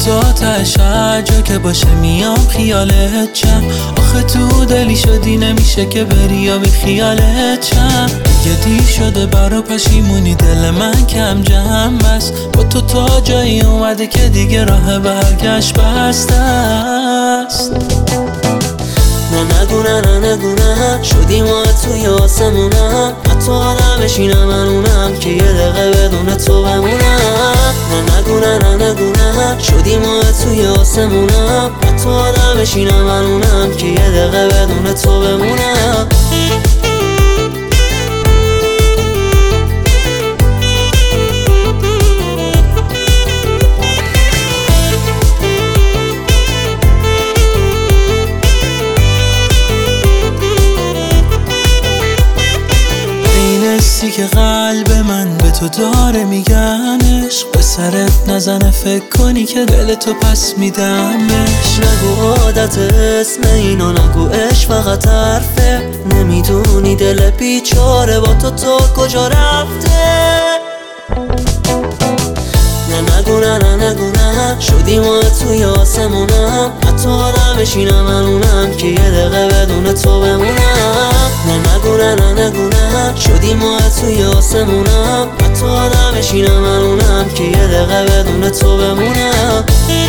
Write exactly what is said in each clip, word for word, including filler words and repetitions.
تا تش هر جا که باشه میام خیالت چم. آخه تو دلی شدی نمیشه که بری یا بی خیالت چم. دیگه دیر شده برا پشیمونی دل من کم جمع بس. با تو تا جایی اومده که دیگه راه برگشت بسته است. نه نگو نه نه نگو نه شدی ما توی آسمونم. حتی آدم بشینم منونم که یه دقیقه بدون تو بمونم. نه نگو نه نه نگو نه شدی ما توی آسمونم. حتی آدم بشینم منونم که یه دقیقه بدون تو بمونم. که قلب من به تو داره میگن عشق، به سرت نزنه فکر کنی که دل تو پس میدمش. نگو عادت اسم اینو نگو عشق فقط حرفه. نمیدونی دل بیچاره با تو تو کجا رفته. نه نگو نه نه نگو نه شدی ما توی آسمونم. حتی آدم بشینم منونم که یه دقیقه بدون تو بمونم. نه نگو نه نه نگو نه شدی ما توی آسمونم. حتی آدم بشینم منونم که یه دقیقه بدون تو بمونم.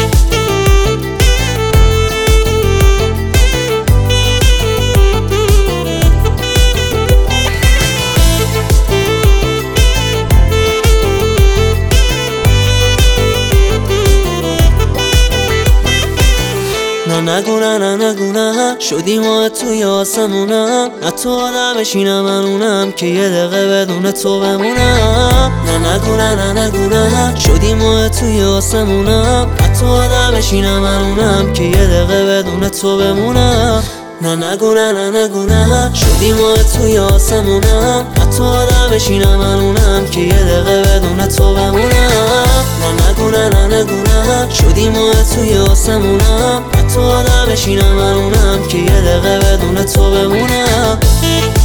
نه نگو نه نه نگو نه شدی ما توی آسمونم. حتی آدم بشینم منونم که یه دقیقه بدون تو بمونم. نه نگو نه نه نگو نه شدی ما توی آسمونم. حتی آدم بشینم منونم که یه دقیقه بدون تو بمونم. نه نگو نه نه نگو نه شدی ما توی آسمونم. حتی آدم بشینم منونم که یه دقیقه بدون تو بمونم. نه نگو نه نه نگو نه شدی ما توی آسمونم. حتی آدم بشینم منونم که یه دقیقه بدون تو بمونم.